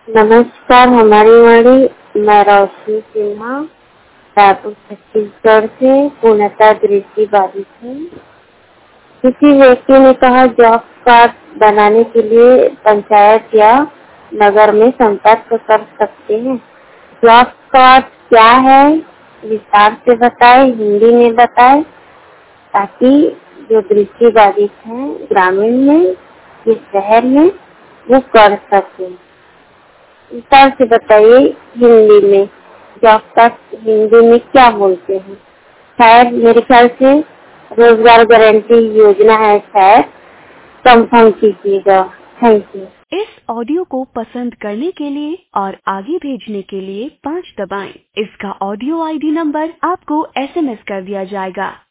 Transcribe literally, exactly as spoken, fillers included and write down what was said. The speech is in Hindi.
नमस्कार, हमारी वाणी। मैं रोशनी सिन्हा रायपुर छत्तीसगढ़ से पूर्णतः दृष्टिबाधित हूँ। किसी व्यक्ति ने कहा जॉब कार्ड बनाने के लिए पंचायत या नगर में संपर्क कर सकते हैं। जॉब कार्ड क्या है, विस्तार से बताएं, हिंदी में बताएं, ताकि जो दृष्टिबाधित हैं ग्रामीण में या शहर में वो कर सके। विस्तार से बताइए हिंदी में, जॉब कार्ड हिंदी में क्या बोलते हैं। शायद मेरे ख्याल से रोजगार गारंटी योजना है, शायद कंफर्म कीजिएगा। Thank you. इस ऑडियो को पसंद करने के लिए और आगे भेजने के लिए पाँच दबाएं। इसका ऑडियो आईडी नंबर आपको एसएमएस कर दिया जाएगा।